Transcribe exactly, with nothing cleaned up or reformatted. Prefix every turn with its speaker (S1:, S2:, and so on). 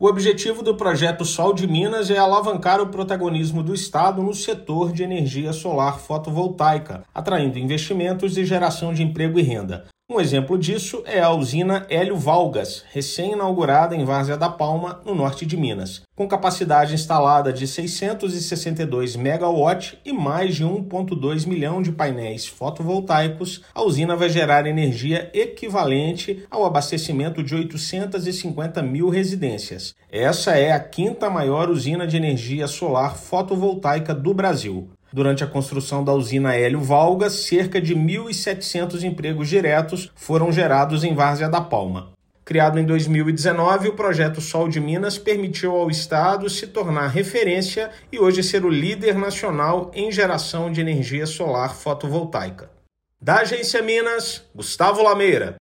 S1: O objetivo do projeto Sol de Minas é alavancar o protagonismo do Estado no setor de energia solar fotovoltaica, atraindo investimentos e geração de emprego e renda. Um exemplo disso é a usina Hélio Valgas, recém-inaugurada em Várzea da Palma, no norte de Minas. Com capacidade instalada de seiscentos e sessenta e dois megawatts e mais de um vírgula dois milhão de painéis fotovoltaicos, a usina vai gerar energia equivalente ao abastecimento de oitocentas e cinquenta mil residências. Essa é a quinta maior usina de energia solar fotovoltaica do Brasil. Durante a construção da usina Hélio Valgas, cerca de mil e setecentos empregos diretos foram gerados em Várzea da Palma. Criado em dois mil e dezenove, o projeto Sol de Minas permitiu ao Estado se tornar referência e hoje ser o líder nacional em geração de energia solar fotovoltaica. Da Agência Minas, Gustavo Lameira.